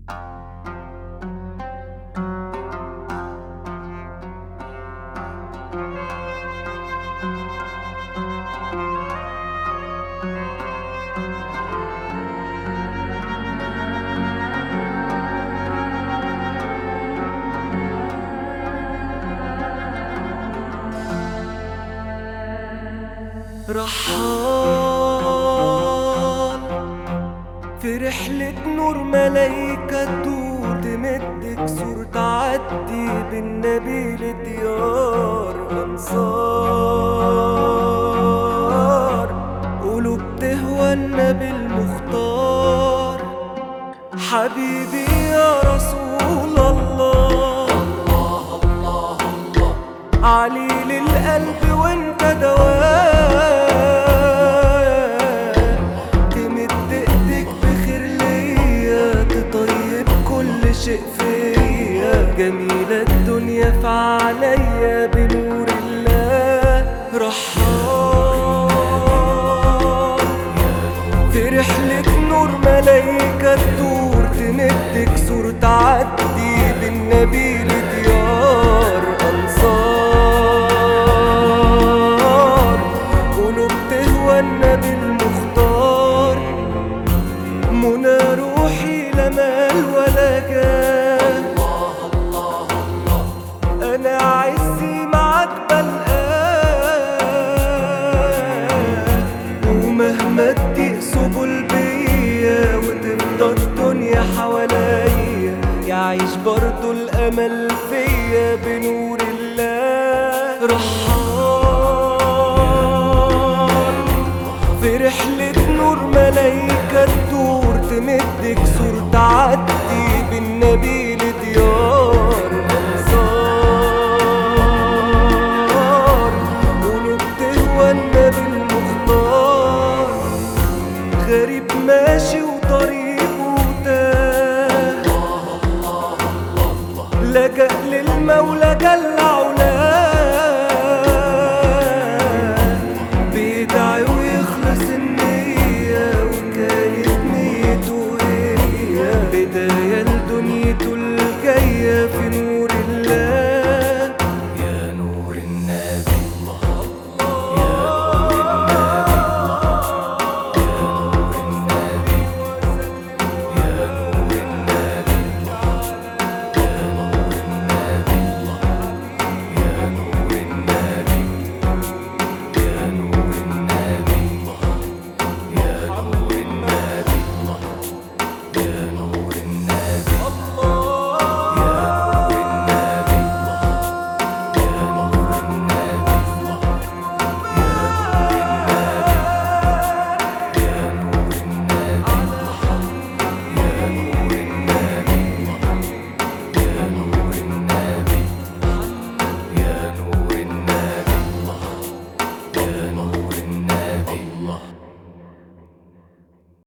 رحال في رحلة نور ملايكة تدور تمد كسور تعدي بالنبي لديار أنصار، قلوب تهوى النبي المختار. حبيبي يا رسول الله، الله الله الله، عليل القلب وانت دواء، تمد ايدك بخير ليا تطيب كل شيء فيا. جميلة الدنيا في عينيا بنور الله. رحال في رحلة نور ملايكة تدور تمد كسور تعدي بالنبي لديار أنصار، قلوب تهوى النبي المختار. منى روحي لا مال ولا جاه، الله الله الله، أنا عزي معاك بلقاه. ومهما تضيق سبل بيا وتفضى الدنيا حواليا، يعيش برضو الأمل فيا بنور الله. رحال في رحلة نور ملايكة تدور تمد كسور تعدي بالنبي لديار أنصار، قلوب تهوى النبي المختار. غريب ماشي وطريقه تاه، لجأ للمولى جل علاه، بيدعي ويخلص النية وكانت نيته هي بداية